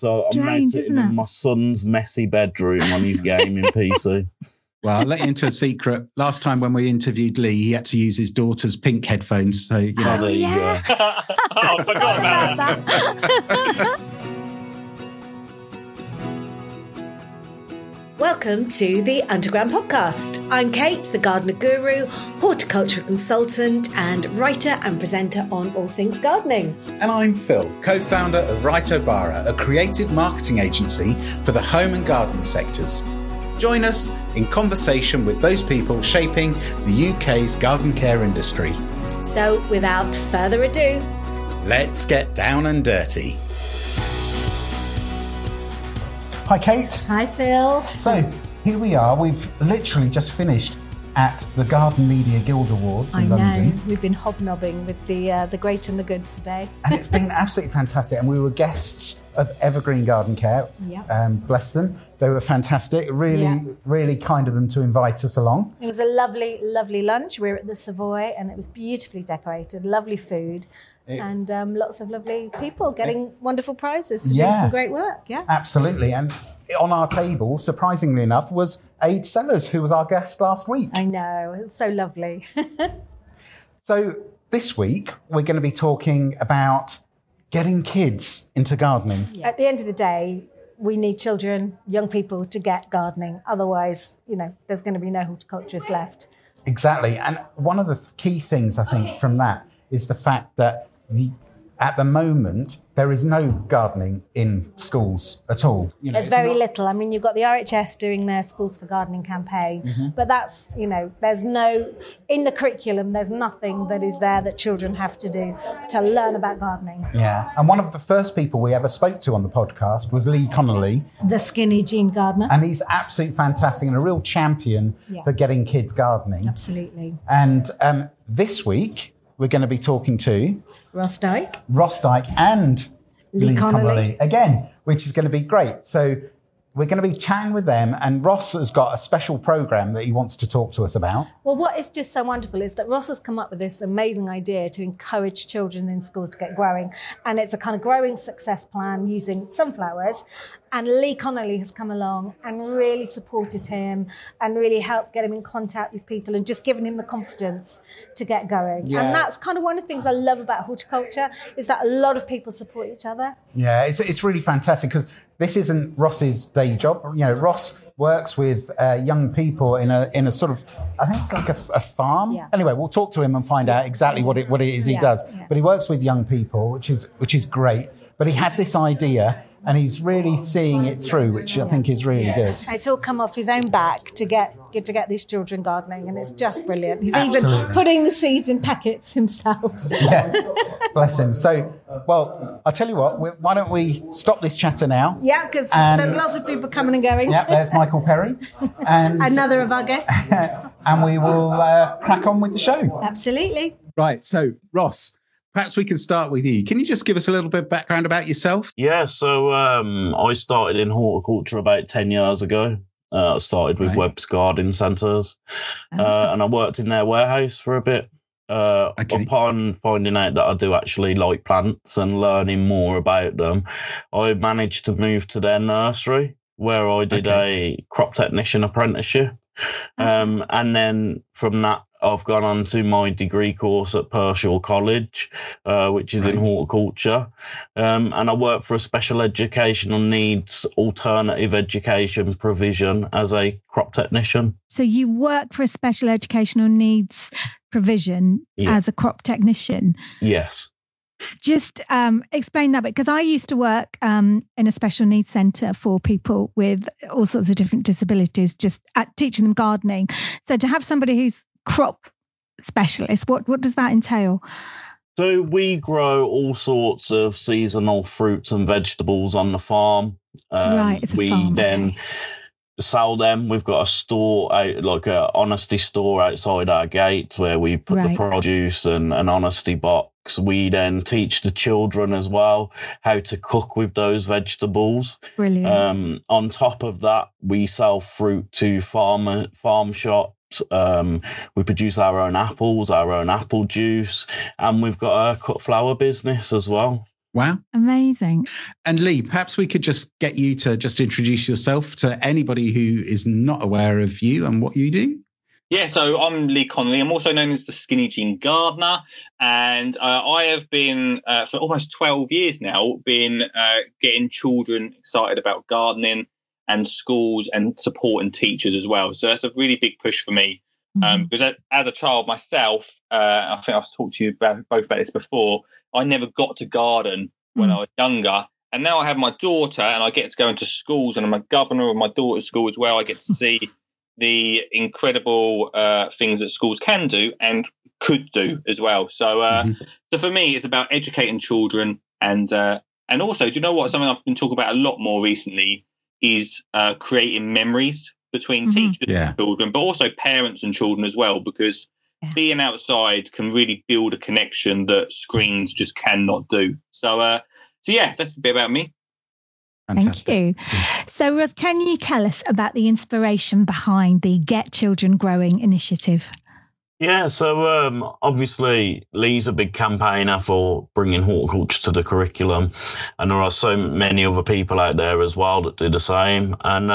So I'm now sitting in my son's messy bedroom on his gaming PC. Well, I'll let you into a secret. Last time when we interviewed Lee, he had to use his daughter's pink headphones. So, you know. There you go. I forgot about that. Welcome to the Underground Podcast. I'm Kate, the gardener guru, horticultural consultant, and writer and presenter on all things gardening. And I'm Phil, co-founder of Rito Bara, a creative marketing agency for the home and garden sectors. Join us in conversation with those people shaping the UK's garden care industry. So, without further ado, let's get down and dirty. Hi, Kate. Hi, Phil. So, here we are. We've literally just finished at the Garden Media Guild Awards in London. I know. We've been hobnobbing with the great and the good today. And it's been absolutely fantastic. And we were guests of Evergreen Garden Care. Bless them. They were fantastic. Really kind of them to invite us along. It was a lovely, lovely lunch. We were at the Savoy and it was beautifully decorated, lovely food. And lots of lovely people getting wonderful prizes for doing some great work. Yeah, absolutely. And on our table, surprisingly enough, was Ade Sellers, who was our guest last week. I know, it was so lovely. So this week, we're going to be talking about getting kids into gardening. Yeah. At the end of the day, we need children, young people to get gardening. Otherwise, there's going to be no horticulturists left. Exactly. And one of the key things, I think, from that is the fact that at the moment, there is no gardening in schools at all. There's very little. I mean, you've got the RHS doing their Schools for Gardening campaign, but that's, there's no, in the curriculum, there's nothing that is there that children have to do to learn about gardening. Yeah, and one of the first people we ever spoke to on the podcast was Lee Connolly. The skinny jean gardener. And he's absolutely fantastic and a real champion for getting kids gardening. Absolutely. And this week, we're going to be talking to Ross Dyke and Lee Connolly again, which is going to be great. So we're going to be chatting with them, and Ross has got a special program that he wants to talk to us about. Well, what is just so wonderful is that Ross has come up with this amazing idea to encourage children in schools to get growing. And it's a kind of growing success plan using sunflowers. And Lee Connolly has come along and really supported him and really helped get him in contact with people and just given him the confidence to get going. Yeah. And that's kind of one of the things I love about horticulture is that a lot of people support each other. Yeah, it's really fantastic because this isn't Ross's day job. Ross works with young people in a sort of, I think it's like a farm. Yeah. Anyway, we'll talk to him and find out exactly what it is he does. Yeah. But he works with young people, which is great. But he had this idea, and he's really seeing it through, which I think is really good. It's all come off his own back to get these children gardening, and it's just brilliant. He's Absolutely. Even putting the seeds in packets himself. Yeah, bless him. So, well, I'll tell you what, why don't we stop this chatter now? Yeah, because there's lots of people coming and going. Yeah, there's Michael Perry. And another of our guests. And we will crack on with the show. Absolutely. Right, so Ross, perhaps we can start with you. Can you just give us a little bit of background about yourself? Yeah, so I started in horticulture about 10 years ago. I started with Webb's Garden Centres, and I worked in their warehouse for a bit. Upon finding out that I do actually like plants and learning more about them, I managed to move to their nursery where I did a crop technician apprenticeship. And then from that, I've gone on to my degree course at Pershore College, which is in horticulture. And I work for a special educational needs alternative education provision as a crop technician. So you work for a special educational needs provision as a crop technician? Yes. Just explain that bit, because I used to work in a special needs centre for people with all sorts of different disabilities, just teaching them gardening. So to have somebody who's crop specialist, what does that entail? So we grow all sorts of seasonal fruits and vegetables on the farm. We then sell them. We've got a store, like a honesty store outside our gate where we put the produce and an honesty box. We then teach the children as well how to cook with those vegetables. Brilliant. On top of that, we sell fruit to farm shops. We produce our own apples, our own apple juice, and we've got a cut flower business as well. Wow. Amazing. And Lee, perhaps we could just get you to just introduce yourself to anybody who is not aware of you and what you do. Yeah, so I'm Lee Connolly. I'm also known as the Skinny Jean Gardener, and I have been, for almost 12 years now, getting children excited about gardening and schools and supporting teachers as well. So that's a really big push for me. Because as a child myself, I think I've talked to you both about this before, I never got to garden when I was younger. And now I have my daughter and I get to go into schools, and I'm a governor of my daughter's school as well. I get to see the incredible things that schools can do and could do as well. So so for me, it's about educating children. And also, do you know what? Something I've been talking about a lot more recently is creating memories between teachers and children, but also parents and children as well, because being outside can really build a connection that screens just cannot do. So yeah, that's a bit about me. Fantastic. Thank you. So, Ross, can you tell us about the inspiration behind the Get Children Growing initiative? Yeah, so obviously Lee's a big campaigner for bringing horticulture to the curriculum, and there are so many other people out there as well that do the same. And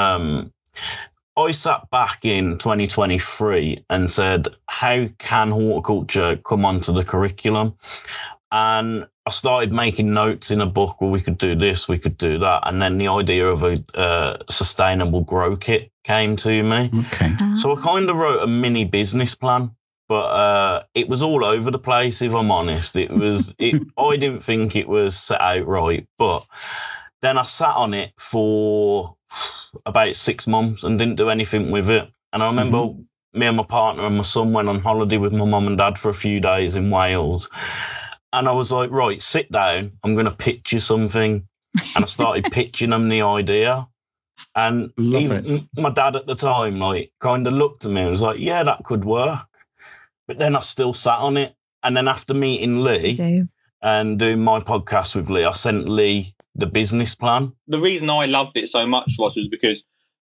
I sat back in 2023 and said, how can horticulture come onto the curriculum? And I started making notes in a book where we could do this, we could do that. And then the idea of a sustainable grow kit came to me. Okay. So I kind of wrote a mini business plan, but it was all over the place, if I'm honest. I didn't think it was set out right. But then I sat on it for about 6 months and didn't do anything with it. And I remember me and my partner and my son went on holiday with my mum and dad for a few days in Wales. And I was like, right, sit down. I'm going to pitch you something. And I started pitching them the idea. And my dad at the time, like, kind of looked at me and was like, yeah, that could work. But then I still sat on it. And then after meeting Lee and doing my podcast with Lee, I sent Lee the business plan. The reason I loved it so much, Ross, was because,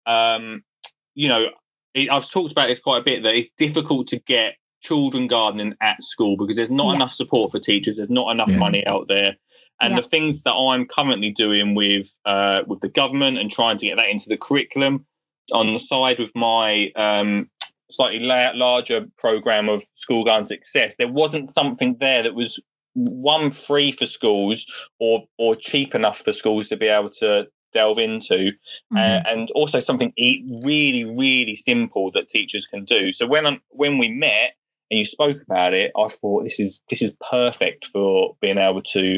I've talked about this quite a bit, that it's difficult to get children gardening at school because there's not enough support for teachers. There's not enough money out there. And the things that I'm currently doing with the government and trying to get that into the curriculum on the side with my slightly larger program of School Garden Success, there wasn't something there that was free for schools or cheap enough for schools to be able to delve into, and also something really, really simple that teachers can do. So when we met and you spoke about it, I thought this is perfect for being able to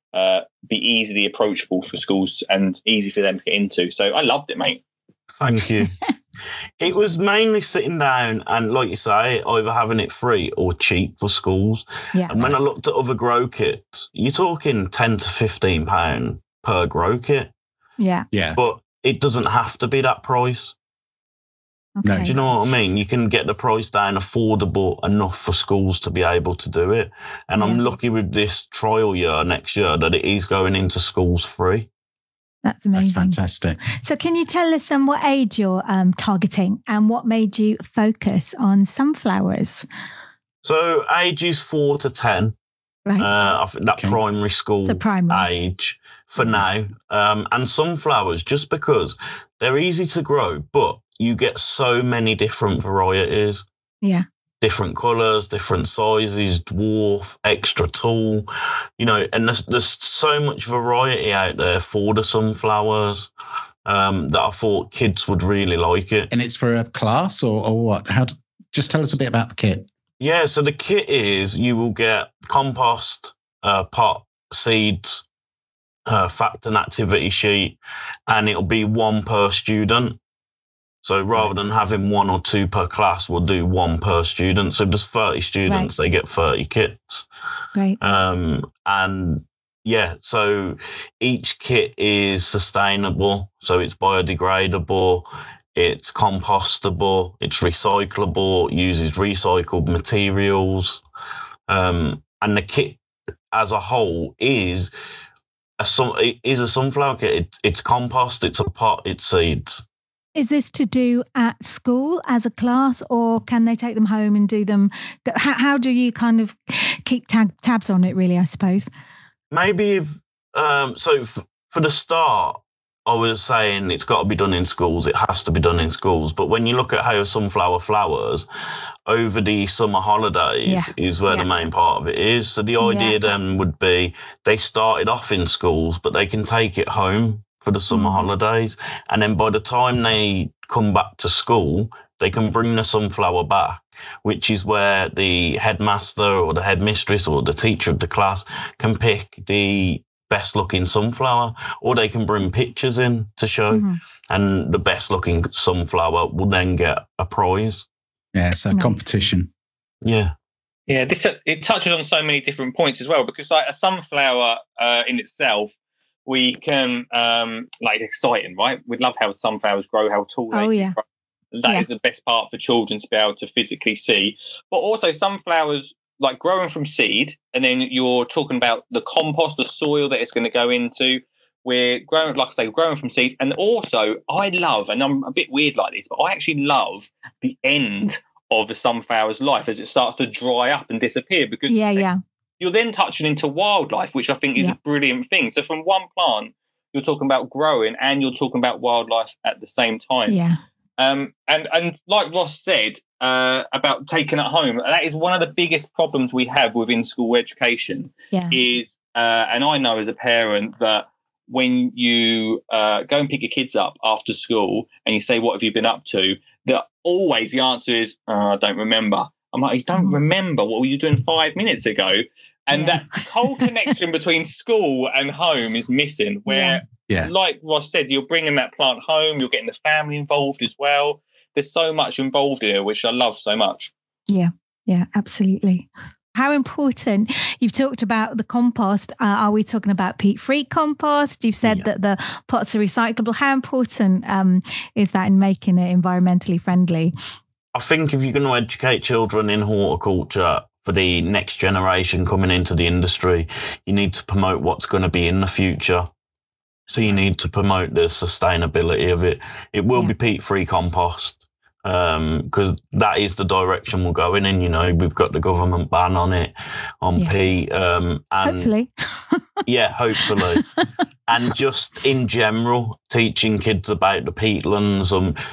be easily approachable for schools and easy for them to get into. So I loved it, mate. Thank you. It was mainly sitting down and, like you say, either having it free or cheap for schools. Yeah. And when I looked at other grow kits, you're talking £10 to £15 per grow kit. Yeah. Yeah. But it doesn't have to be that price. Okay. No. Do you know what I mean? You can get the price down affordable enough for schools to be able to do it. And I'm lucky with this trial year next year that it is going into schools free. That's amazing. That's fantastic. So can you tell us what age you're targeting and what made you focus on sunflowers? So ages 4 to 10. Right. I think that primary school age for now. And sunflowers, just because they're easy to grow, but you get so many different varieties. Yeah. Different colours, different sizes, dwarf, extra tall, and there's so much variety out there for the sunflowers that I thought kids would really like it. And it's for a class or what? Just tell us a bit about the kit. Yeah, so the kit is you will get compost, pot, seeds, fact and activity sheet, and it'll be one per student. So rather than having 1 or 2 per class, we'll do 1 per student. So if there's 30 students, they get 30 kits. Great. So each kit is sustainable. So it's biodegradable, it's compostable, it's recyclable, uses recycled materials. And the kit as a whole is a sunflower kit. It's compost, it's a pot, it's seeds. Is this to do at school as a class, or can they take them home and do them? How do you kind of keep tabs on it, really, I suppose? Maybe if So for the start, I was saying it's got to be done in schools. It has to be done in schools. But when you look at how sunflower flowers over the summer holidays is where the main part of it is. So the idea then would be they started off in schools, but they can take it home for the summer holidays. And then by the time they come back to school, they can bring the sunflower back, which is where the headmaster or the headmistress or the teacher of the class can pick the best looking sunflower, or they can bring pictures in to show, and the best looking sunflower will then get a prize. Yeah, so competition. Yeah. Yeah, it touches on so many different points as well, because like a sunflower in itself, we can like exciting, right? We love how sunflowers grow, how tall they grow. That is the best part for children to be able to physically see. But also sunflowers, like growing from seed, and then you're talking about the compost, the soil that it's going to go into. We're growing, like I say, growing from seed. And also I love, and I'm a bit weird like this, but I actually love the end of the sunflower's life as it starts to dry up and disappear, because you're then touching into wildlife, which I think is a brilliant thing. So from one plant, you're talking about growing and you're talking about wildlife at the same time. Yeah. And like Ross said about taking it home, that is one of the biggest problems we have within school education. Is and I know as a parent that when you go and pick your kids up after school and you say, what have you been up to? That always the answer is, I don't remember. I'm like, you don't remember? What were you doing 5 minutes ago? And that whole connection between school and home is missing, where like Ross said, you're bringing that plant home, you're getting the family involved as well. There's so much involved here, which I love so much. Yeah, absolutely. How important, you've talked about the compost. Are we talking about peat-free compost? You've said that the pots are recyclable. How important is that in making it environmentally friendly? I think if you're going to educate children in horticulture for the next generation coming into the industry, you need to promote what's going to be in the future. So you need to promote the sustainability of it. It will be peat-free compost, because that is the direction we're going in. You know, we've got the government ban on it, on peat. And hopefully. Hopefully. And just in general, teaching kids about the peatlands.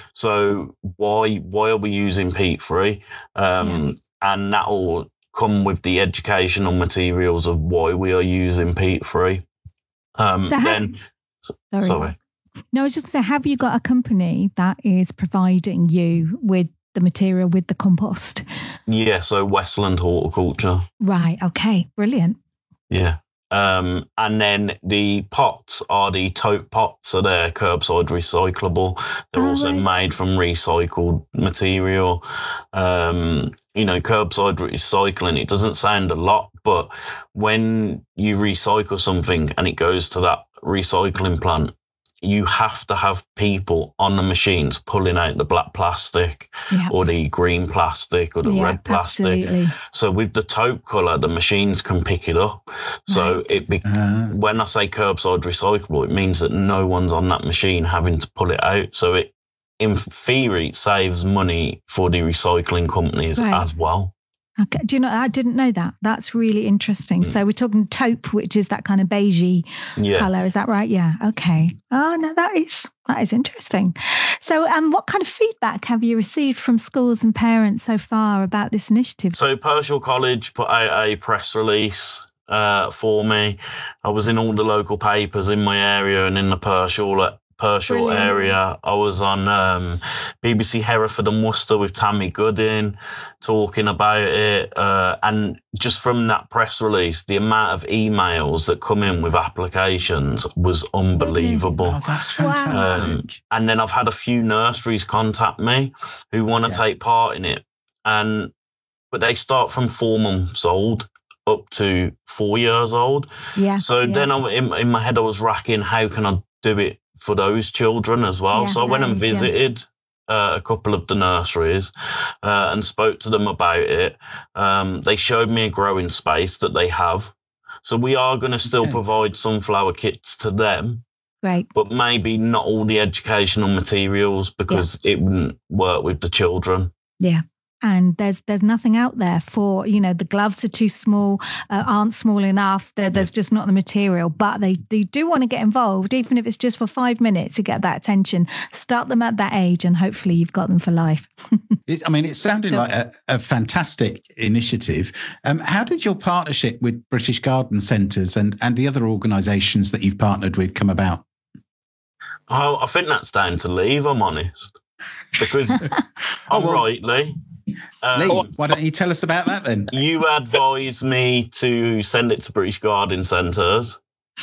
So why are we using peat-free? And that will come with the educational materials of why we are using peat-free. Sorry. No, I was just going to say, have you got a company that is providing you with the material, with the compost? Yeah, so Westland Horticulture. Right, okay, brilliant. Yeah. And then the pots are the tote pots, so they're curbside recyclable. They're also made from recycled material. Curbside recycling, it doesn't sound a lot, but when you recycle something and it goes to that recycling plant, you have to have people on the machines pulling out the black plastic or the green plastic or the red plastic. Absolutely. So with the taupe colour, the machines can pick it up. So when I say curbside recyclable, it means that no one's on that machine having to pull it out. So it, in theory, saves money for the recycling companies as well. Okay. Do you know, I didn't know that. That's really interesting. So we're talking taupe, which is that kind of beigey colour. Is that right? Yeah. Okay. Oh, no, that is interesting. So what kind of feedback have you received from schools and parents so far about this initiative? So Pershore College put out a press release for me. I was in all the local papers in my area and in the Pershore area. I was on BBC Hereford and Worcester with Tammy Goodin talking about it. And just from that press release, the amount of emails that come in with applications was unbelievable. Oh, that's fantastic. And then I've had a few nurseries contact me who want to take part in it. But they start from 4 months old up to 4 years old. Yeah. So then in my head, I was racking, how can I do it for those children as well? So I went and visited a couple of the nurseries and spoke to them about it. They showed me a growing space that they have. So we are going to still provide sunflower kits to them. Right. But maybe not all the educational materials because it wouldn't work with the children. Yeah. and there's nothing out there for, the gloves are too small, aren't small enough. There's just not the material, but they do want to get involved, even if it's just for 5 minutes to get that attention. Start them at that age, and hopefully you've got them for life. It sounded like a fantastic initiative. How did your partnership with British Garden Centres and the other organisations that you've partnered with come about? Oh, I think that's down to Lee, if I'm honest. Because Lee, why don't you tell us about that then? You advised me to send it to British Garden Centres.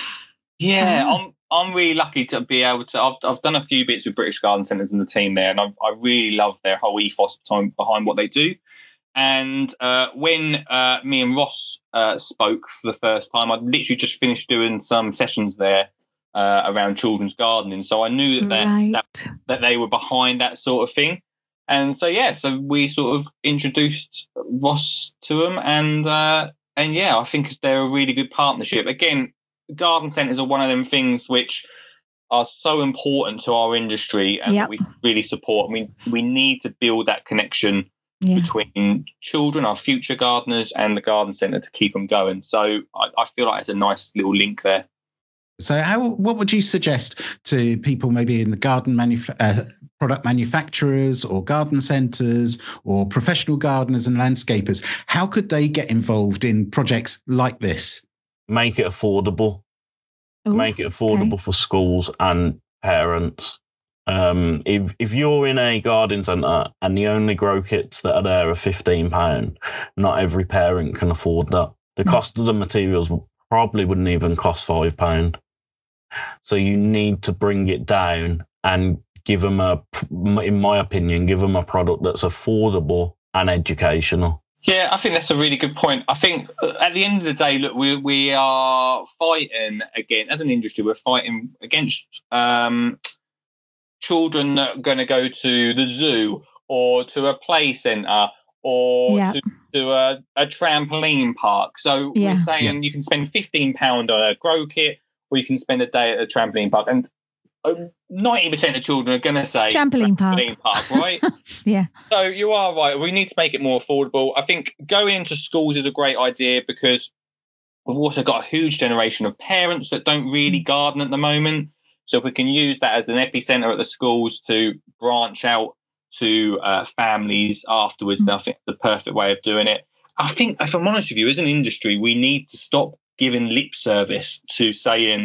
Yeah, I'm really lucky to be able to. I've done a few bits with British Garden Centres and the team there, and I really love their whole ethos behind what they do. And when me and Ross spoke for the first time, I'd literally just finished doing some sessions there around children's gardening, so I knew that they were behind that sort of thing. And so we sort of introduced Ross to them, and I think they're a really good partnership. Again, garden centres are one of them things which are so important to our industry, and that we really support. I mean, we need to build that connection between children, our future gardeners, and the garden centre to keep them going. So I feel like it's a nice little link there. So what would you suggest to people maybe in the garden product manufacturers or garden centres or professional gardeners and landscapers? How could they get involved in projects like this? Make it affordable. Make it affordable for schools and parents. If you're in a garden centre and the only grow kits that are there are £15, not every parent can afford that. The cost of the materials probably wouldn't even cost £5. So you need to bring it down and give them in my opinion, give them a product that's affordable and educational. Yeah, I think that's a really good point. I think at the end of the day, look, we are fighting again, as an industry, we're fighting against children that are going to go to the zoo or to a play centre or to a trampoline park. So we're saying you can spend £15 on a grow kit, or you can spend a day at a trampoline park. And 90% of children are going to say trampoline park, right? Yeah. So you are right. We need to make it more affordable. I think going into schools is a great idea, because we've also got a huge generation of parents that don't really garden at the moment. So if we can use that as an epicenter at the schools to branch out to families afterwards, then I think it's the perfect way of doing it. I think, if I'm honest with you, as an industry, we need to stop giving lip service to saying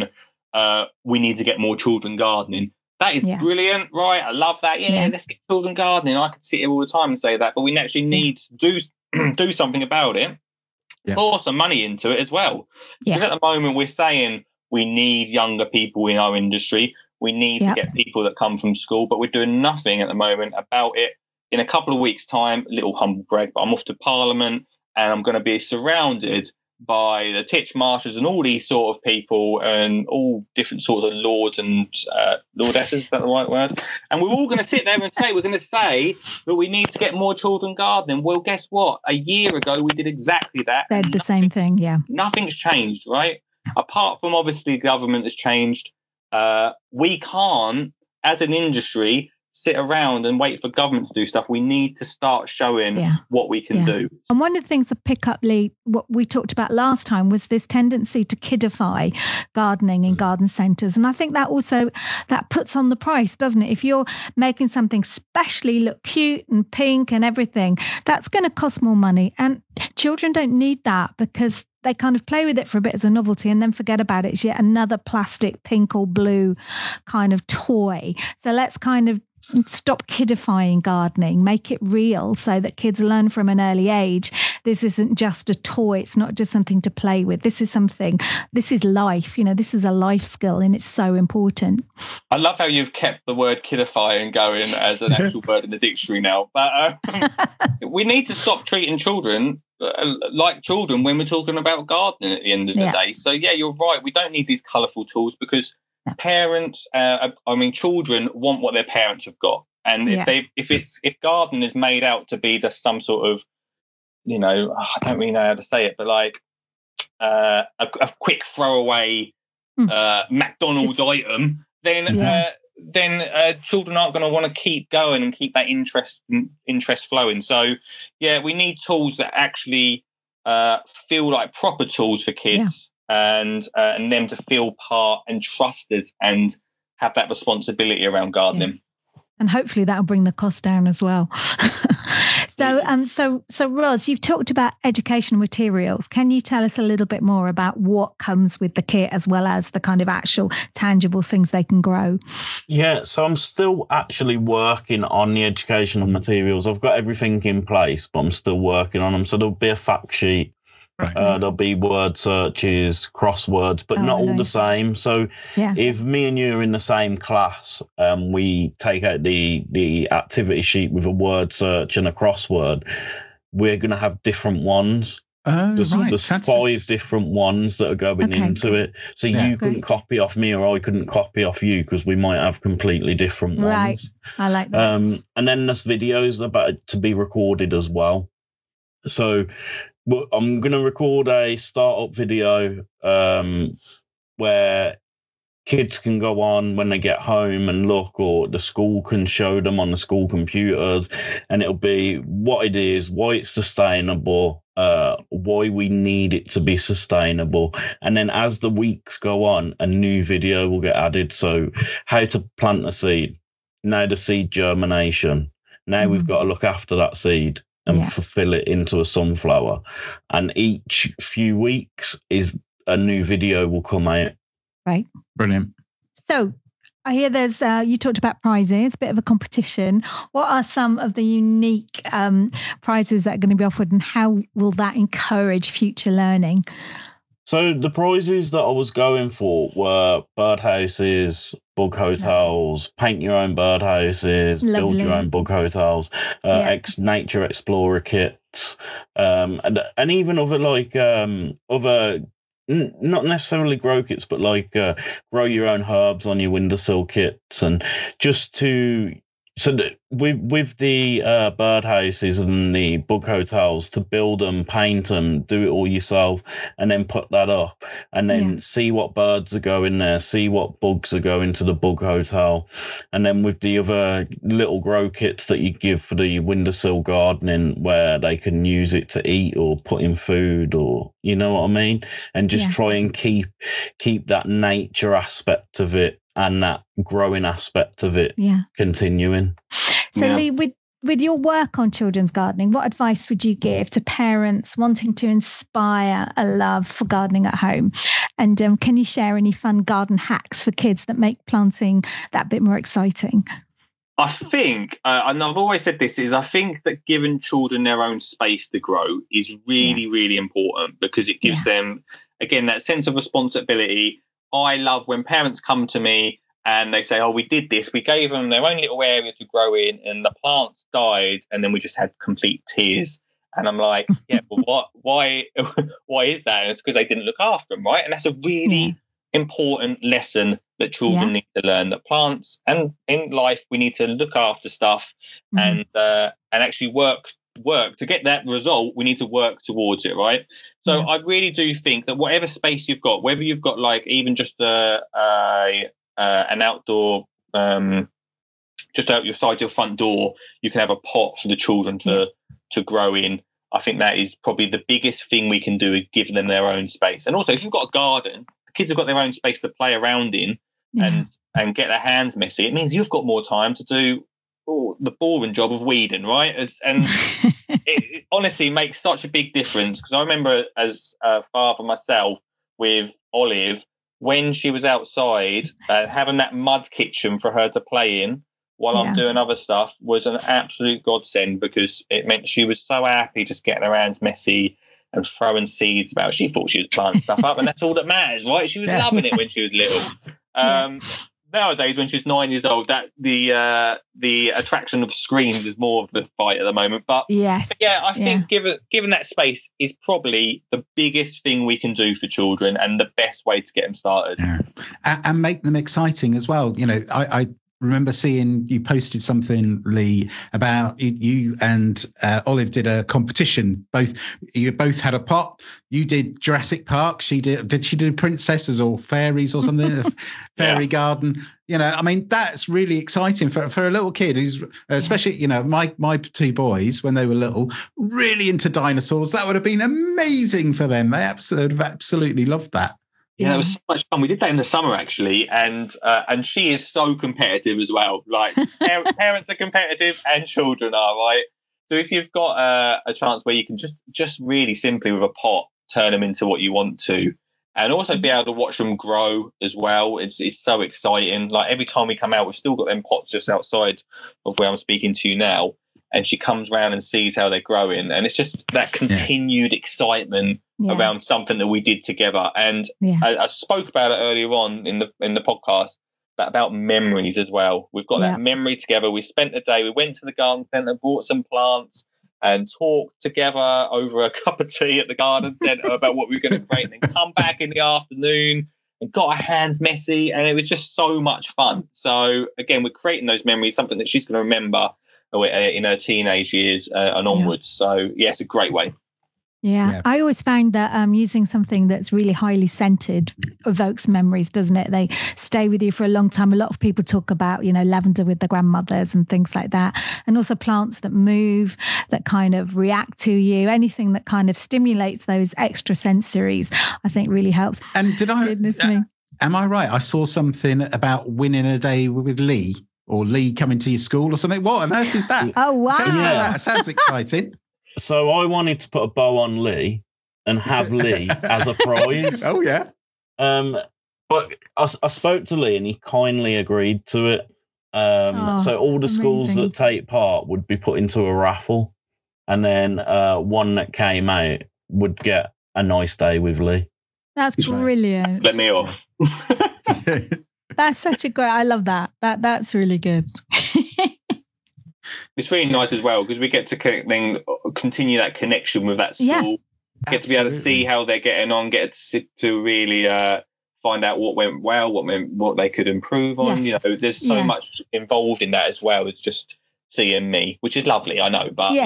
we need to get more children gardening. That is brilliant, right? I love that. Yeah, let's get children gardening. I could sit here all the time and say that, but we actually need to do something about it. Pour some money into it as well. Because at the moment we're saying we need younger people in our industry. We need to get people that come from school, but we're doing nothing at the moment about it. In a couple of weeks' time, little humble brag, but I'm off to Parliament, and I'm going to be surrounded by the Titchmarshers and all these sort of people and all different sorts of lords and lordesses, is that the right word? And we're all going to sit there and say that we need to get more children gardening. Well, guess what? A year ago, we did exactly that. Said the same thing, Nothing's changed, right? Apart from, obviously, government has changed. We can't, as an industry, sit around and wait for government to do stuff. We need to start showing what we can do. And one of the things that pick up, Lee, what we talked about last time was this tendency to kidify gardening in garden centres. And I think that also, that puts on the price, doesn't it? If you're making something specially look cute and pink and everything, that's going to cost more money. And children don't need that, because they kind of play with it for a bit as a novelty and then forget about it. It's yet another plastic pink or blue kind of toy. So let's kind of stop kidifying gardening, make it real, so that kids learn from an early age. This isn't just a toy. It's not just something to play with. This is life. This is a life skill, and it's so important. I love how you've kept the word kidifying going as an actual word in the dictionary now. But we need to stop treating children like children when we're talking about gardening at the end of the day. So you're right. We don't need these colourful tools, because parents, children want what their parents have got. And if gardening is made out to be just some sort of, I don't really know how to say it, but like a quick throwaway McDonald's item, then then children aren't going to want to keep going and keep that interest flowing. So, yeah, we need tools that actually feel like proper tools for kids, and them to feel part and trusted and have that responsibility around gardening. Yeah. And hopefully that'll bring the cost down as well. So Ros, you've talked about educational materials. Can you tell us a little bit more about what comes with the kit, as well as the kind of actual tangible things they can grow? Yeah, so I'm still actually working on the educational materials. I've got everything in place, but I'm still working on them. So there'll be a fact sheet. Right. There'll be word searches, crosswords, but not all the same. So if me and you are in the same class, we take out the activity sheet with a word search and a crossword, we're going to have different ones. There's 5 different ones that are going into it. So you couldn't copy off me, or I couldn't copy off you, because we might have completely different ones. Right. I like that. And then there's videos about to be recorded as well. So I'm going to record a startup video where kids can go on when they get home and look, or the school can show them on the school computers, and it'll be what it is, why it's sustainable, why we need it to be sustainable. And then as the weeks go on, a new video will get added. So how to plant a seed, now the seed germination, now we've got to look after that seed and fulfill it into a sunflower. And each few weeks is a new video will come out. Right. Brilliant. So I hear there's, you talked about prizes, a bit of a competition. What are some of the unique prizes that are going to be offered, and how will that encourage future learning? So the prizes that I was going for were birdhouses, bug hotels, paint your own birdhouses, build your own bug hotels, nature explorer kits, and even other not necessarily grow kits, but grow your own herbs on your windowsill kits, and just to. So with the birdhouses and the bug hotels, to build them, paint them, do it all yourself, and then put that up, and then see what birds are going there, see what bugs are going to the bug hotel. And then with the other little grow kits that you give for the windowsill gardening, where they can use it to eat or put in food, or you know what I mean, and just try and keep that nature aspect of it and that growing aspect of it continuing. So Lee, with your work on children's gardening, what advice would you give to parents wanting to inspire a love for gardening at home? And can you share any fun garden hacks for kids that make planting that bit more exciting? I think, and I've always said this, I think that giving children their own space to grow is really, really important, because it gives them, again, that sense of responsibility. I love when parents come to me and they say, we did this. We gave them their own little area to grow in, and the plants died, and then we just had complete tears. And I'm like, but why is that? And it's because they didn't look after them, right? And that's a really important lesson that children need to learn, that plants and in life, we need to look after stuff and actually work to get that result. We need to work towards it, right? So I really do think that whatever space you've got, whether you've got even just an outdoor, just out your side your front door, you can have a pot for the children to grow in. I think that is probably the biggest thing we can do, is give them their own space. And also, if you've got a garden, the kids have got their own space to play around in and get their hands messy. It means you've got more time to do the boring job of weeding, right? And it honestly makes such a big difference, because I remember as a father myself with Olive, when she was outside, having that mud kitchen for her to play in while I'm doing other stuff was an absolute godsend, because it meant she was so happy just getting her hands messy and throwing seeds about. She thought she was planting stuff up, and that's all that matters, right? She was loving it when she was little. Nowadays, when she's 9 years old, that the attraction of screens is more of the fight at the moment. But I think given that space is probably the biggest thing we can do for children, and the best way to get them started. And make them exciting as well. You know, I remember seeing you posted something, Lee, about you and Olive did a competition. You both had a pot. You did Jurassic Park. She did she do princesses or fairies or something? Fairy garden. I mean, that's really exciting for a little kid who's, especially, my two boys, when they were little, really into dinosaurs. That would have been amazing for them. They absolutely loved that. Yeah, it was so much fun. We did that in the summer, actually, and she is so competitive as well. Like, parents are competitive and children are, right? So if you've got a chance where you can just really simply with a pot turn them into what you want to, and also be able to watch them grow as well. It's so exciting. Like every time we come out, we've still got them pots just outside of where I'm speaking to you now. And she comes around and sees how they're growing. And it's just that continued excitement around something that we did together. And I spoke about it earlier on in the podcast about memories as well. We've got that memory together. We spent the day, we went to the garden centre, bought some plants, and talked together over a cup of tea at the garden centre about what we were going to create, and then come back in the afternoon and got our hands messy, and it was just so much fun. So again, we're creating those memories, something that she's going to remember in her teenage years and onwards. So it's a great way. Yeah, I always found that using something that's really highly scented evokes memories, doesn't it? They stay with you for a long time. A lot of people talk about, lavender with their grandmothers and things like that. And also plants that move, that kind of react to you. Anything that kind of stimulates those extra sensories, I think really helps. And am I right? I saw something about winning a day with Lee, or Lee coming to your school or something. What on earth is that? Oh, wow. Tell us about that. It sounds exciting. So I wanted to put a bow on Lee and have Lee as a prize. Oh, yeah. But I spoke to Lee and he kindly agreed to it. So all the schools that take part would be put into a raffle. And then one that came out would get a nice day with Lee. That's brilliant. Let me off. That's such a great, I love that. That's really good. It's really nice as well because we get to continue that connection with that school. Get to be able to see how they're getting on. Get to really find out what went well, what they could improve on. Yes. There's so much involved in that as well as just seeing me, which is lovely. I know, but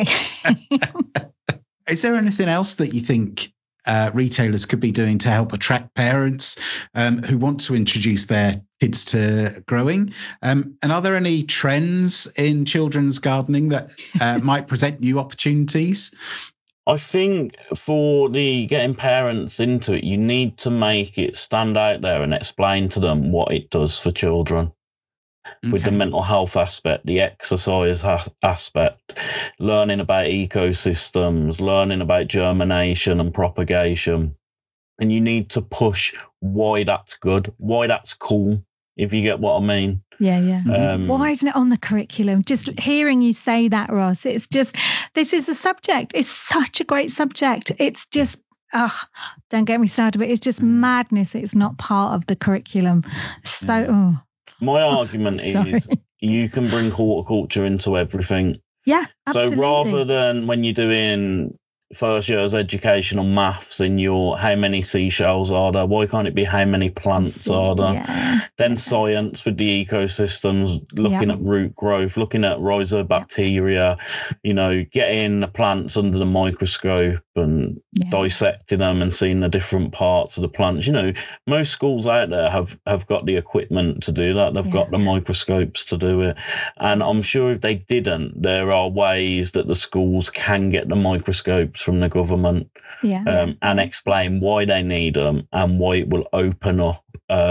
is there anything else that you think retailers could be doing to help attract parents who want to introduce their kids to growing? And are there any trends in children's gardening that might present new opportunities? I think for getting parents into it, you need to make it stand out there and explain to them what it does for children. Okay. With the mental health aspect, the exercise aspect, learning about ecosystems, learning about germination and propagation. And you need to push why that's good, why that's cool, if you get what I mean. Yeah. Why isn't it on the curriculum? Just hearing you say that, Ross, it's just, this is a subject. It's such a great subject. It's just, don't get me started, but it's just madness. It's not part of the curriculum. So, My argument is you can bring horticulture into everything. Yeah, absolutely. So rather than when you're doing first year's education on maths in your how many seashells are there, why can't it be how many plants are there? Yeah. Then science with the ecosystems, looking at root growth, looking at rhizobacteria, getting the plants under the microscope and dissecting them and seeing the different parts of the plants. Most schools out there have got the equipment to do that. They've got the microscopes to do it. And I'm sure if they didn't, there are ways that the schools can get the microscopes from the government and explain why they need them and why it will open up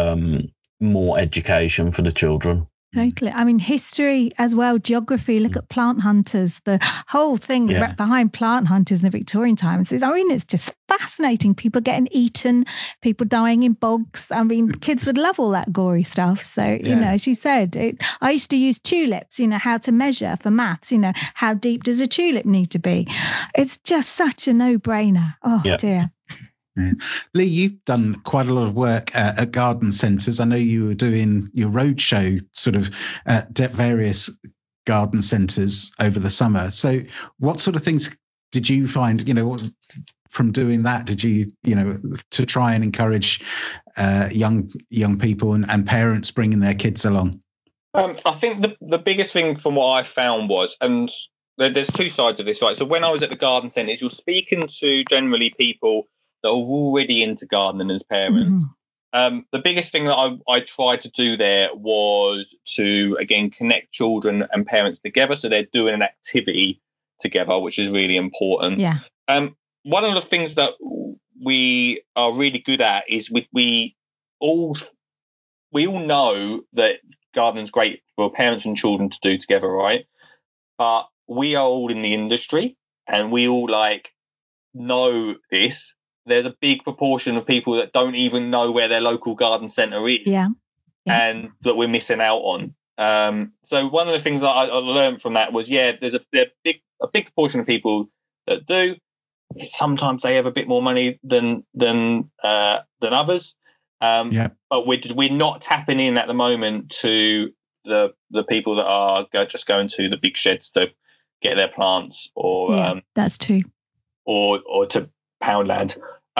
more education for the children. Totally. I mean, history as well, geography, look at plant hunters, the whole thing behind plant hunters in the Victorian times. It's just fascinating. People getting eaten, people dying in bogs. I mean, kids would love all that gory stuff. So, as she said, I used to use tulips, how to measure for maths, how deep does a tulip need to be? It's just such a no-brainer. Oh, dear. Yeah. Lee, you've done quite a lot of work at garden centres. I know you were doing your roadshow sort of at various garden centres over the summer. So what sort of things did you find, from doing that? Did you, to try and encourage young people and parents bringing their kids along? I think the biggest thing from what I found was, and there's two sides of this, right? So when I was at the garden centres, you're speaking to generally people that are already into gardening as parents. Mm-hmm. The biggest thing that I tried to do there was to, again, connect children and parents together. So they're doing an activity together, which is really important. Yeah. One of the things that we are really good at is we all know that gardening's great for parents and children to do together, right? But we are all in the industry and we all know this. There's a big proportion of people that don't even know where their local garden centre is, and that we're missing out on. So one of the things that I learned from that was, there's a big proportion of people that do. Sometimes they have a bit more money than others, but we're not tapping in at the moment to the people that are just going to the big sheds to get their plants, or that's true, or to Poundland.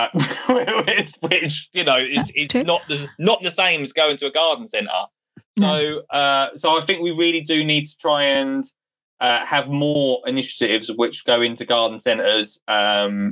Which is not the same as going to a garden centre. So I think we really do need to try and have more initiatives which go into garden centres and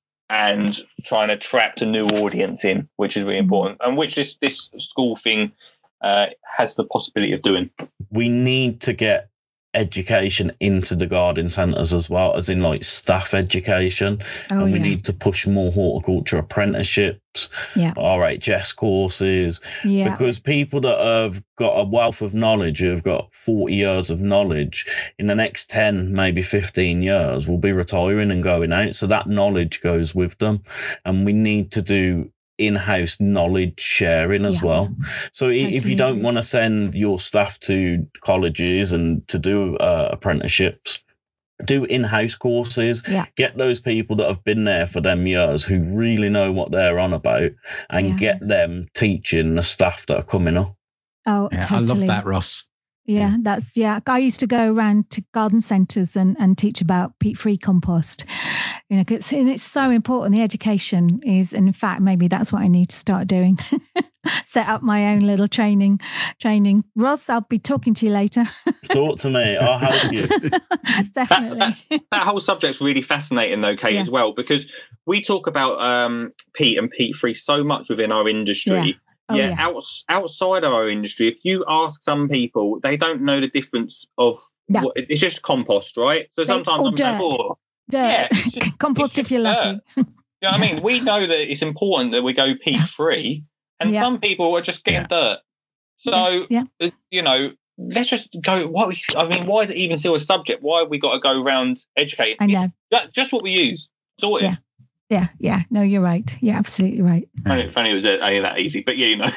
try and attract a new audience in, which is really important, and which this school thing has the possibility of doing. We need to get education into the garden centres as well, as in staff education, and we need to push more horticulture apprenticeships, RHS courses, because people that have got a wealth of knowledge, who've got 40 years of knowledge, in the next 10 maybe 15 years will be retiring and going out, so that knowledge goes with them, and we need to do in-house knowledge sharing as well. So if you don't want to send your staff to colleges and to do apprenticeships, do in-house courses, get those people that have been there for them years who really know what they're on about, and get them teaching the staff that are coming up. Totally. I love that, Ross. Yeah, I used to go around to garden centres and teach about peat-free compost. And it's so important. The education is, and in fact, maybe that's what I need to start doing. Set up my own little training. Ross, I'll be talking to you later. Talk to me. I'll help you. Definitely. That whole subject's really fascinating, though, Kate, as well, because we talk about peat and peat-free so much within our industry. Outside of our industry, if you ask some people, they don't know the difference of it's just compost, right? So sometimes I'm dirt. Compost if you're lucky. You know what I mean? We know that it's important that we go peat free, and some people are just getting dirt. So let's just go. Why is it even still a subject? Why have we got to go around educating? I know. Just what we use. Sorted. Yeah. No, you're right. You're absolutely right. Funny it was that easy, but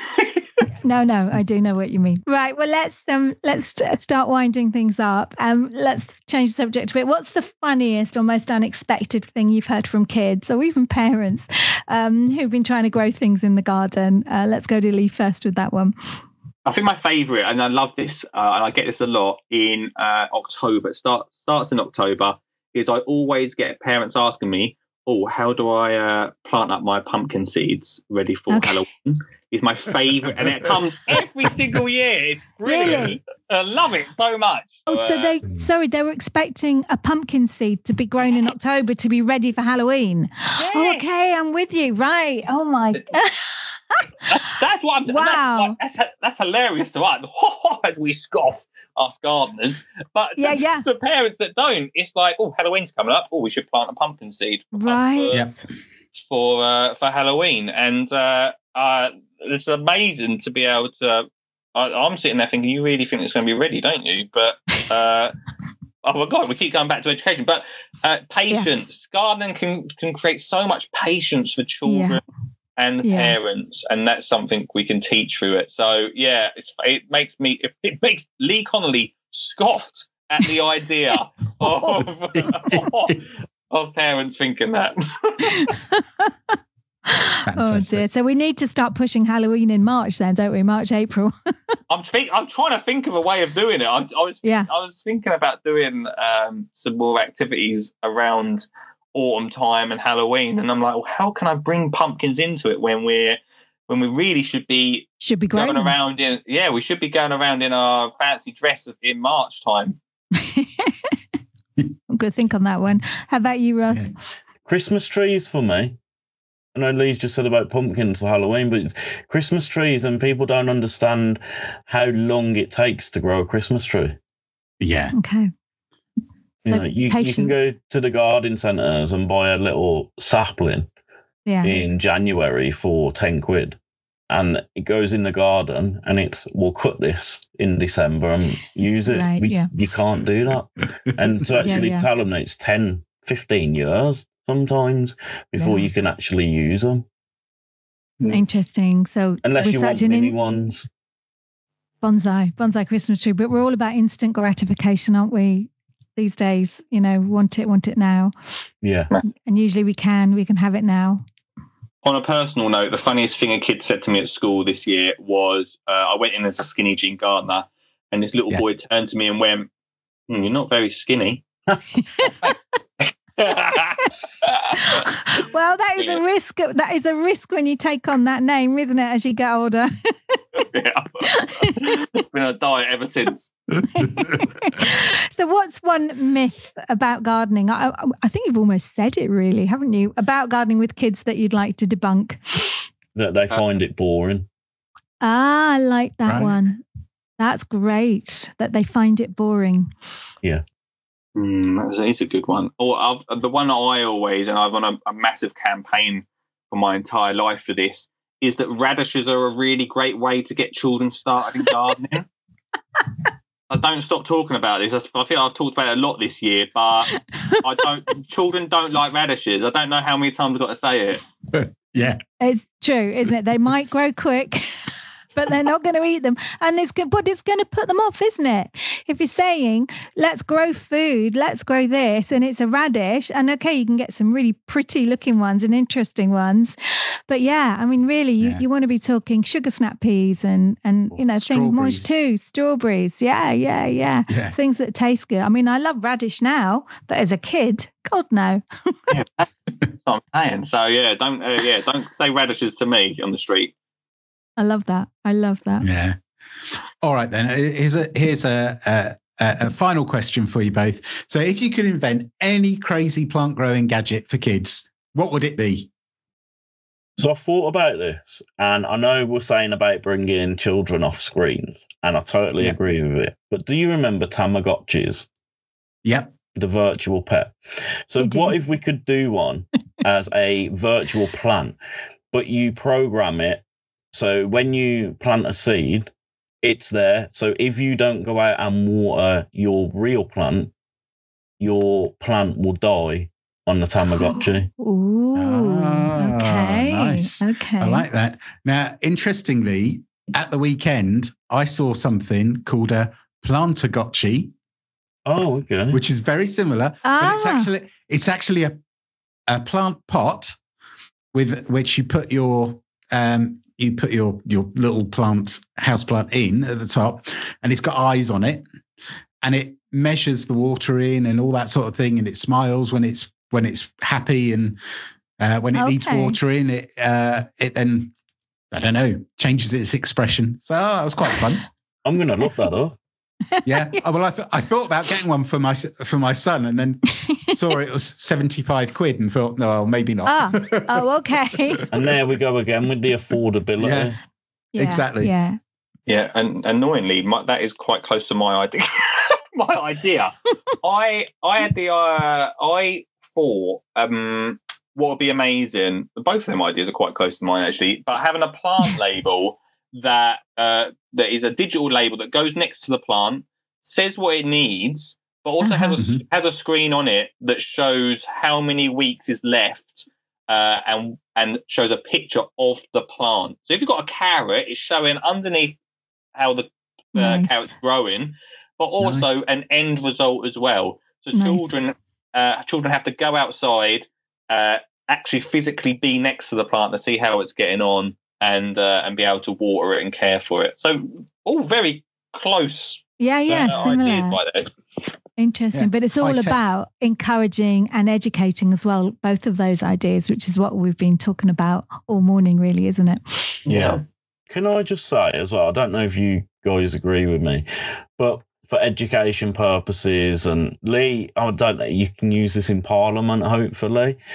No, I do know what you mean. Right. Well, let's start winding things up. Let's change the subject a bit. What's the funniest or most unexpected thing you've heard from kids or even parents who've been trying to grow things in the garden? Let's go to Lee first with that one. I think my favourite, and I love this, and I get this a lot in October. It starts in October. Is I always get parents asking me, how do I plant up my pumpkin seeds ready for Halloween? Is my favourite, and it comes every single year. It's brilliant. Really? I love it so much. So they were expecting a pumpkin seed to be grown in October to be ready for Halloween. Yeah. Oh, okay, I'm with you. Right. Oh my. That's what I'm. Wow. That's hilarious to us. As we scoff us gardeners, but to parents that don't, it's like, Halloween's coming up. We should plant a pumpkin seed, for Halloween, and it's amazing to be able to. I'm sitting there thinking, you really think it's going to be ready, don't you? But oh my God, we keep going back to education. But patience, gardening can create so much patience for children. And the parents, and that's something we can teach through it. So it makes Lee Connolly scoffed at the idea of parents thinking that. Oh dear! So we need to start pushing Halloween in March, then, don't we? March, April. I'm trying to think of a way of doing it. I was thinking about doing some more activities around autumn time and Halloween, and I'm like, how can I bring pumpkins into it when we really should be going around in we should be going around in our fancy dress in March time. I'm going to think on that one. How about you, Ross? Christmas trees for me. I know Lee's just said about pumpkins for Halloween, but it's Christmas trees, and people don't understand how long it takes to grow a Christmas tree. Yeah. Okay. You can go to the garden centres and buy a little sapling in January for 10 quid. And it goes in the garden, and we'll cut this in December and use it. Right, You can't do that. And to actually tell them that it's 10, 15 years sometimes before you can actually use them. Interesting. So unless you want mini ones. Bonsai Christmas tree. But we're all about instant gratification, aren't we? These days, want it now. Yeah. And usually we can have it now. On a personal note, the funniest thing a kid said to me at school this year was I went in as a skinny jean gardener, and this little boy turned to me and went, "You're not very skinny." Well, that is a risk. That is a risk when you take on that name, isn't it, as you get older? It's been a diet ever since. So what's one myth about gardening? I think you've almost said it, really, haven't you? About gardening with kids that you'd like to debunk? That they find it boring. I like that one. That's great, that they find it boring. Yeah. It's a good one. Or the one I always, and I've on a massive campaign for my entire life for this, is that radishes are a really great way to get children started in gardening. I don't stop talking about this. I feel I've talked about it a lot this year, but children don't like radishes. I don't know how many times I've got to say it. Yeah. It's true, isn't it? They might grow quick, but they're not going to eat them. And it's going to put them off, isn't it? If you're saying, let's grow food, let's grow this, and it's a radish, and okay, you can get some really pretty looking ones and interesting ones. But really, you want to be talking sugar snap peas and things moist too, strawberries. Yeah. Things that taste good. I mean, I love radish now, but as a kid, God, no. That's what I'm saying. So don't say radishes to me on the street. I love that. Yeah. All right, then. Here's a final question for you both. So if you could invent any crazy plant growing gadget for kids, what would it be? So I thought about this, and I know we're saying about bringing children off screens, and I totally agree with it. But do you remember Tamagotchis? Yep. The virtual pet. So what if we could do one as a virtual plant, but you program it? So when you plant a seed, it's there. So if you don't go out and water your real plant, your plant will die on the Tamagotchi. Ooh, okay. Nice. Okay. I like that. Now, interestingly, at the weekend, I saw something called a Plantagotchi. Oh, okay. Which is very similar, but it's actually a plant pot with which you put your little house plant in at the top, and it's got eyes on it, and it measures the water in and all that sort of thing, and it smiles when it's happy, and when it needs watering, it then, I don't know, changes its expression. So that was quite fun. I'm going to look that up. Yeah. Well, I thought about getting one for my son, and then saw it was 75 quid and thought, no, maybe not. Okay. And there we go again with the affordability. Yeah, exactly. Yeah. Yeah, and annoyingly, that is quite close to my idea. I thought what would be amazing. Both of them ideas are quite close to mine, actually. But having a plant label that is a digital label that goes next to the plant, says what it needs, but also has a screen on it that shows how many weeks is left, and shows a picture of the plant. So if you've got a carrot, it's showing underneath how the carrot's growing, but also an end result as well. So children have to go outside, actually physically be next to the plant to see how it's getting on, and be able to water it and care for it. So all very close. Similar. Interesting, but it's all about encouraging and educating as well, both of those ideas, which is what we've been talking about all morning, really, isn't it? Yeah. Can I just say as well, I don't know if you guys agree with me, but for education purposes, and Lee, I don't know, you can use this in Parliament, hopefully.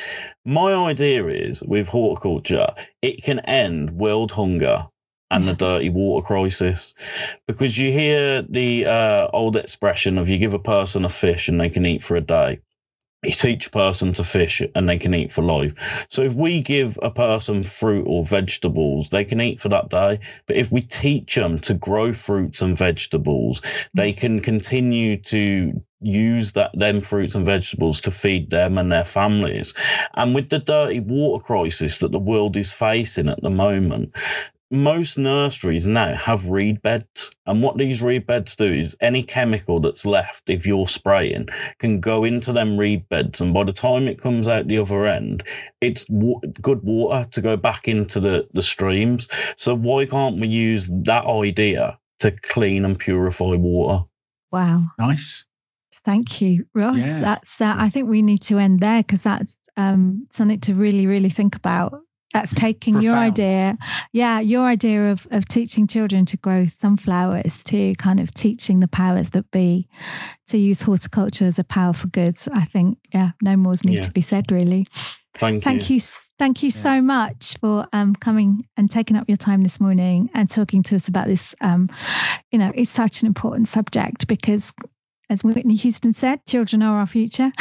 My idea is, with horticulture, it can end world hunger and the dirty water crisis, because you hear the old expression of you give a person a fish and they can eat for a day. You teach a person to fish and they can eat for life. So if we give a person fruit or vegetables, they can eat for that day. But if we teach them to grow fruits and vegetables, they can continue to use them fruits and vegetables to feed them and their families. And with the dirty water crisis that the world is facing at the moment, most nurseries now have reed beds, and what these reed beds do is any chemical that's left, if you're spraying, can go into them reed beds, and by the time it comes out the other end, it's good water to go back into the streams. So why can't we use that idea to clean and purify water? Wow. Nice. Thank you, Ross. Yeah. That's I think we need to end there, because that's something to really, really think about. That's taking Profound. your idea of teaching children to grow sunflowers to kind of teaching the powers that be to use horticulture as a power for good. I think, no more needs to be said, really. Thank you so much for coming and taking up your time this morning and talking to us about this. It's such an important subject because, as Whitney Houston said, children are our future.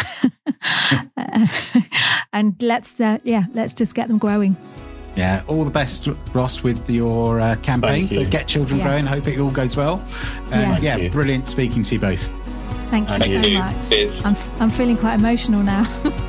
And let's just get them growing. Yeah, all the best, Ross, with your campaign for Get Children Growing. Hope it all goes well. And brilliant speaking to you both. Thank you so much. Cheers. I'm feeling quite emotional now.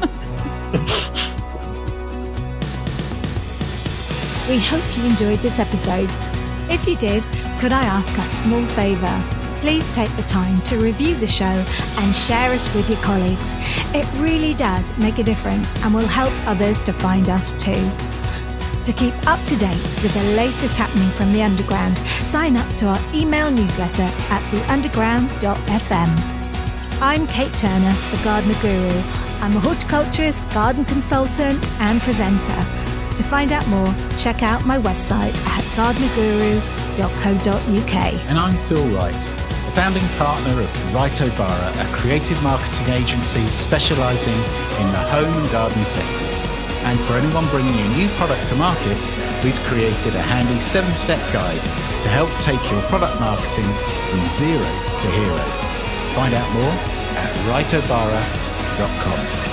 We hope you enjoyed this episode. If you did, could I ask a small favour? Please take the time to review the show and share us with your colleagues. It really does make a difference and will help others to find us too. To keep up to date with the latest happening from the Underground, sign up to our email newsletter at theunderground.fm. I'm Kate Turner, the Gardener Guru. I'm a horticulturist, garden consultant and presenter. To find out more, check out my website at gardenerguru.co.uk. And I'm Phil Wright, the founding partner of Wright O'Bara, a creative marketing agency specialising in the home and garden sectors. And for anyone bringing a new product to market, we've created a handy 7-step guide to help take your product marketing from zero to hero. Find out more at wrightobara.com.